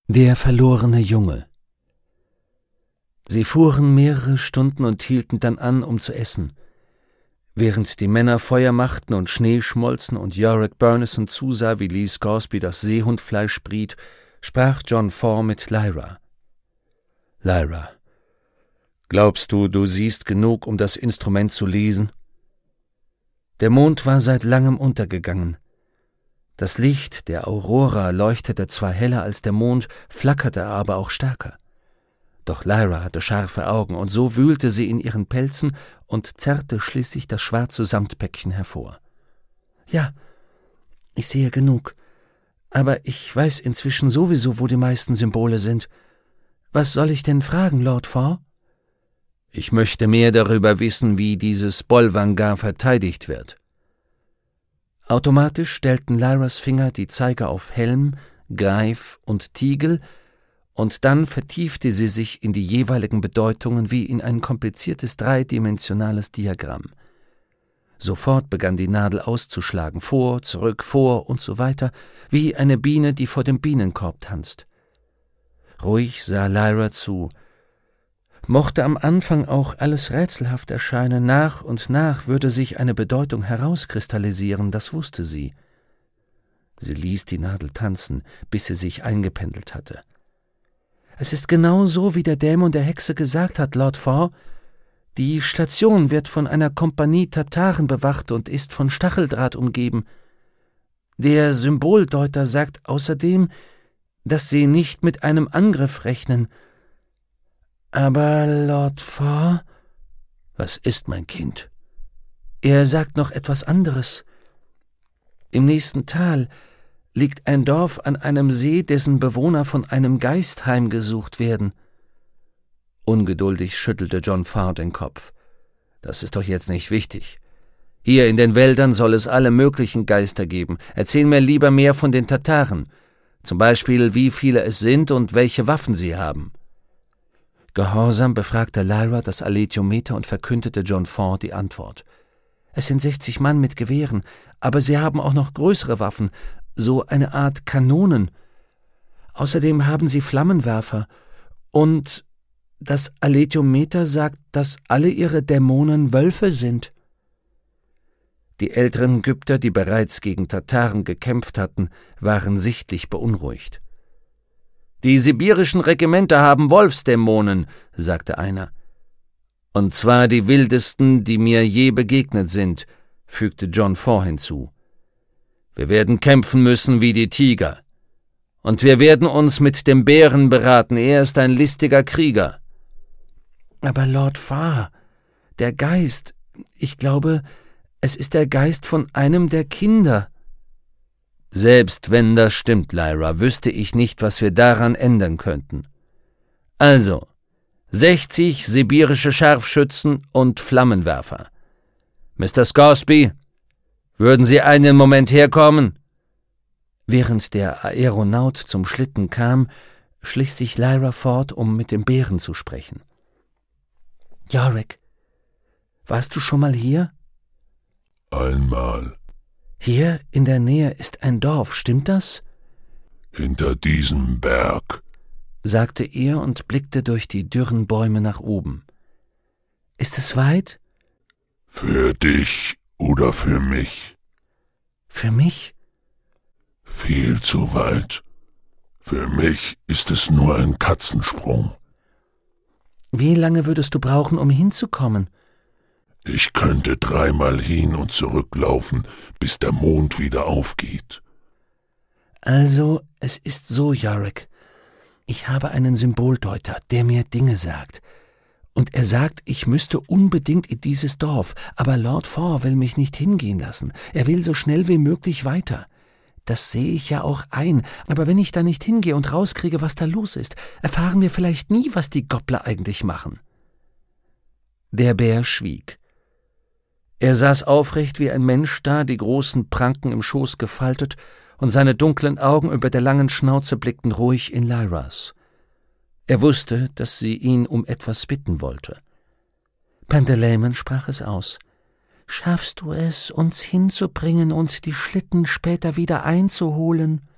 Der verlorene Junge. Sie fuhren mehrere Stunden und hielten dann an, um zu essen. Während die Männer Feuer machten und Schnee schmolzen und Yorick Burnison zusah, wie Lee Scoresby das Seehundfleisch briet, sprach John Ford mit Lyra. »Lyra, glaubst du, du siehst genug, um das Instrument zu lesen?« Der Mond war seit langem untergegangen. Das Licht der Aurora leuchtete zwar heller als der Mond, flackerte aber auch stärker. Doch Lyra hatte scharfe Augen, und so wühlte sie in ihren Pelzen und zerrte schließlich das schwarze Samtpäckchen hervor. »Ja, ich sehe genug, aber ich weiß inzwischen sowieso, wo die meisten Symbole sind. Was soll ich denn fragen, Lord Ford?« »Ich möchte mehr darüber wissen, wie dieses Bolvangar verteidigt wird.« Automatisch stellten Lyras Finger die Zeiger auf Helm, Greif und Tiegel, und dann vertiefte sie sich in die jeweiligen Bedeutungen wie in ein kompliziertes dreidimensionales Diagramm. Sofort begann die Nadel auszuschlagen, vor, zurück, vor und so weiter, wie eine Biene, die vor dem Bienenkorb tanzt. Ruhig sah Lyra zu. Mochte am Anfang auch alles rätselhaft erscheinen, nach und nach würde sich eine Bedeutung herauskristallisieren, das wusste sie. Sie ließ die Nadel tanzen, bis sie sich eingependelt hatte. »Es ist genau so, wie der Dämon der Hexe gesagt hat, Lord Ford. Die Station wird von einer Kompanie Tataren bewacht und ist von Stacheldraht umgeben. Der Symboldeuter sagt außerdem, dass sie nicht mit einem Angriff rechnen. Aber Lord Ford...« »Was ist, mein Kind?« »Er sagt noch etwas anderes. Im nächsten Tal liegt ein Dorf an einem See, dessen Bewohner von einem Geist heimgesucht werden.« Ungeduldig schüttelte John Ford den Kopf. »Das ist doch jetzt nicht wichtig. Hier in den Wäldern soll es alle möglichen Geister geben. Erzähl mir lieber mehr von den Tataren. Zum Beispiel, wie viele es sind und welche Waffen sie haben.« Gehorsam befragte Lyra das Alethiometer und verkündete John Ford die Antwort. »Es sind 60 Mann mit Gewehren, aber sie haben auch noch größere Waffen, so eine Art Kanonen. Außerdem haben sie Flammenwerfer. Und das Alethiometer sagt, dass alle ihre Dämonen Wölfe sind.« Die älteren Ägypter, die bereits gegen Tataren gekämpft hatten, waren sichtlich beunruhigt. »Die sibirischen Regimenter haben Wolfsdämonen«, sagte einer. »Und zwar die wildesten, die mir je begegnet sind«, fügte John Ford hinzu. »Wir werden kämpfen müssen wie die Tiger. Und wir werden uns mit dem Bären beraten, er ist ein listiger Krieger.« »Aber Lord Ford, der Geist, ich glaube, es ist der Geist von einem der Kinder.« »Selbst wenn das stimmt, Lyra, wüsste ich nicht, was wir daran ändern könnten. Also, 60 sibirische Scharfschützen und Flammenwerfer. Mr. Scoresby, würden Sie einen Moment herkommen?« Während der Aeronaut zum Schlitten kam, schlich sich Lyra fort, um mit dem Bären zu sprechen. »Yorick, warst du schon mal hier?« »Einmal.« »Hier in der Nähe ist ein Dorf, stimmt das?« »Hinter diesem Berg«, sagte er und blickte durch die dürren Bäume nach oben. »Ist es weit?« »Für dich oder für mich?« »Für mich?« »Viel zu weit. Für mich ist es nur ein Katzensprung.« »Wie lange würdest du brauchen, um hinzukommen?« »Ich könnte 3-mal hin und zurücklaufen, bis der Mond wieder aufgeht.« »Also, es ist so, Yorick. Ich habe einen Symboldeuter, der mir Dinge sagt. Und er sagt, ich müsste unbedingt in dieses Dorf, aber Lord Ford will mich nicht hingehen lassen. Er will so schnell wie möglich weiter. Das sehe ich ja auch ein, aber wenn ich da nicht hingehe und rauskriege, was da los ist, erfahren wir vielleicht nie, was die Gobbler eigentlich machen.« Der Bär schwieg. Er saß aufrecht wie ein Mensch da, die großen Pranken im Schoß gefaltet, und seine dunklen Augen über der langen Schnauze blickten ruhig in Lyras. Er wusste, dass sie ihn um etwas bitten wollte. Pantaleimon sprach es aus. »Schaffst du es, uns hinzubringen und die Schlitten später wieder einzuholen?«